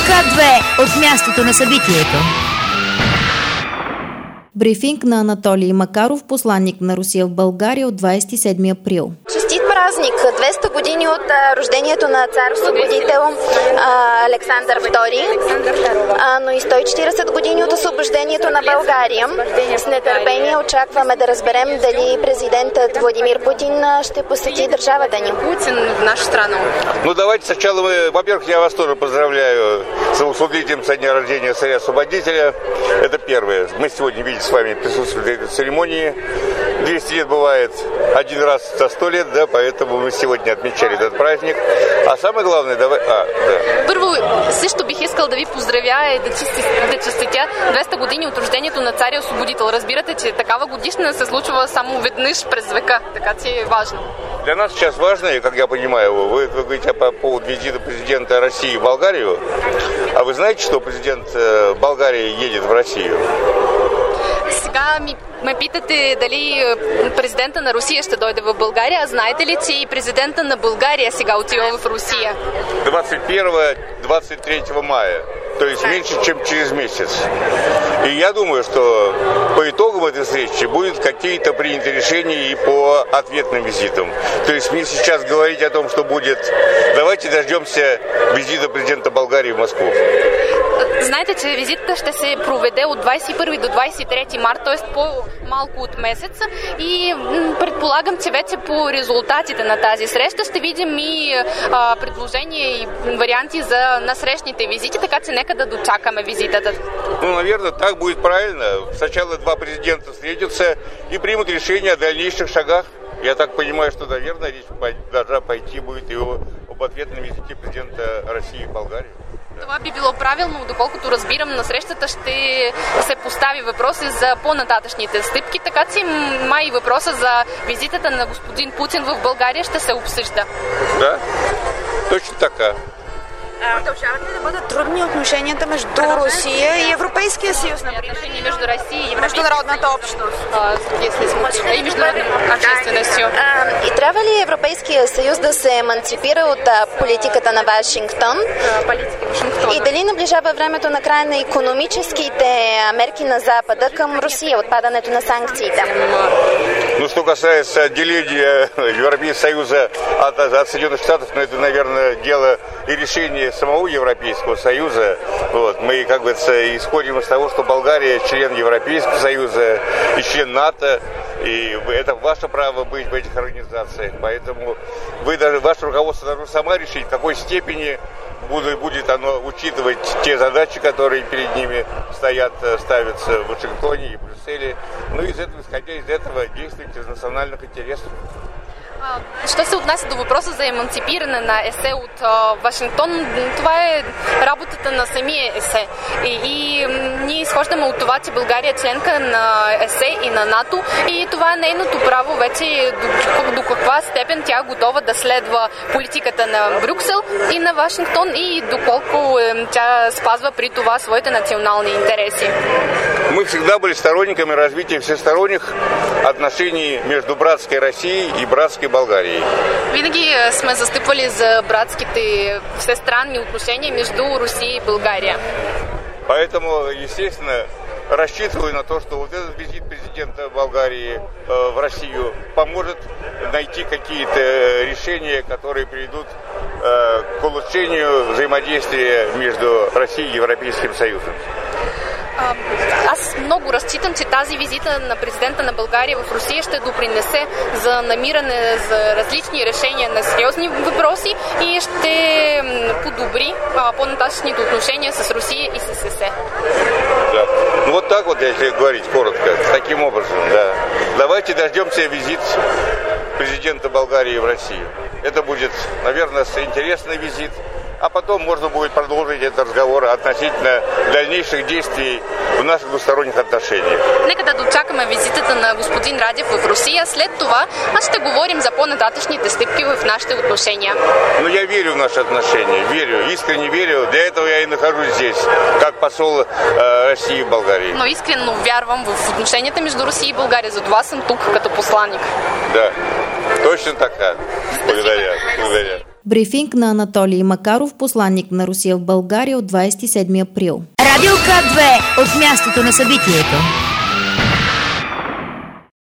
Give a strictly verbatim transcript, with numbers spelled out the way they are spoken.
Х две от мястото на събитието. Брифинг на Анатолий Макаров, посланник на Русия в България от двадесет и седми април. Честит празник! двеста години от а, рождението на цар-освободител а, Александър втори, а, но и сто и четиридесет години от освобождението на България. С нетърпение очакваме да разберем дали президентът Владимир Путин ще посети държавата ни. Путин в нашу страну. Ну давайте сначала мы, во-первых, я вас тоже поздравляю с усвидетельством со дня рождения царя-освободителя. Это первое. Мы сегодня видим с вами присутствовали в этой церемонии. двести лет бывает один раз за сто лет, да, поэтому мы сегодня отмечали этот праздник. А самое главное, давай... А, да. Първо, също бих искал да ви поздравя и да, чисти, да честитя двеста години от рождението на царя-освободител. Разбирате, че такава годишна се случва само веднъж през века, така че е важно. Для нас сейчас важно, и как я понимаю, вы, вы говорите по поводу визита президента России в Болгарию. А вы знаете, что президент Болгарии едет в Россию? Сега ми ме питате дали президента на Русия ще дойде в България. А знаете ли, че и президента на България сега отива в Русия? двадцать первого — двадцать третьего мая. То есть меньше, чем через месяц. И я думаю, что по итогам этой встречи будут какие-то приняты решения и по ответным визитам. То есть мне сейчас говорить о том, что будет... Давайте дождемся визита президента Болгарии в Москву. Знаете, че визитата ще се проведе от двадесет и първи до двадесет и трети март, т.е. по-малко от месеца, и предполагам, че вече по резултатите на тази среща ще видим и а, предложения и варианти за насрещните визити, така че нека да дочакаме визитата. Ну, наверное, так будет правильно. Сначала два президента встретятся и примут решение о дальнейших шагах. Я так понимаю, что, наверное, речь должна пойти будет и об ответном визите президента России в Болгарию. Това би било правилно, доколкото разбирам, на срещата ще се постави въпроси за по-нататъчните стъпки, така че май и въпроса за визитата на господин Путин в България ще се обсъжда. Да, точно така. Продължават ли да бъдат трудни отношенията между Русия и Европейския съюз, например? Отношения между Русия и международната общност. Если смотрим, и международната общественност. И трябва ли Европейския съюз да се еманципира от политиката на Вашингтон? И дали наближава времето на края на икономическите мерки на Запада към Русия, отпадането на санкциите? Ну, что касается отделения Европейского Союза от, от Соединенных Штатов, ну, это, наверное, дело и решение самого Европейского Союза. Вот. Мы, как бы, исходим из того, что Болгария член Европейского Союза и член НАТО, и это ваше право быть в этих организациях. Поэтому вы, даже, ваше руководство должно само решить, в какой степени будет, будет оно учитывать те задачи, которые перед ними стоят, ставятся в Вашингтоне и Брюсселе. Ну, из этого, исходя из этого, действовать из национальных интересов. Що се отнася до въпроса за еманципиране на ЕСЕ от а, Вашингтон, това е работата на самия ЕСЕ. И, и ние изхождаме от това, че България е членка на ЕСЕ и на НАТО, и това е нейното право вече до, до каква степен тя е готова да следва политиката на Брюксел и на Вашингтон, и доколко е, тя спазва при това своите национални интереси. Мы всегда были сторонниками развития всесторонних отношений между братской Россией и братской Българией. Винаги сме застъпвали за братските всестранни отношения между Русия и България. Поэтому, естественно, рассчитываю на то, что вот этот визит президента Болгарии э, в Россию поможет найти какие-то решения, которые приведут э, к улучшению взаимодействия между Россией и Европейским Союзом. Аз много разчитам, че тази визита на президента на България в Русия ще допринесе за намиране за различни решения на сериозни въпроси и ще подобри по-нататъчните отношения с Русия и с ЕСЕ. Да. Ну вот так вот, если говорить коротко, таким образом, да. Давайте дождемся визит президента Болгарии в Россию. Это будет, наверное, интересный визит. А потом можно будет продолжить этот разговор относительно дальнейших действий в наших двусторонних отношениях. Нека да дочакаме визитата на господин Радев в Русия. След това аз ще говорим за по-нататъчните стъпки в нашите отношения. Но я верю в наши отношения, верю, искренне верю. Для этого я и нахожусь здесь, как посол э, России в Болгарии. Но искрено вярвам в отношенията между Русия и България. Затова съм тук като посланник. Да, точно така. Благодаря. Благодаря. Брифинг на Анатолий Макаров, посланник на Русия в България от двадесет и седми април. Радио К две от мястото на събитието.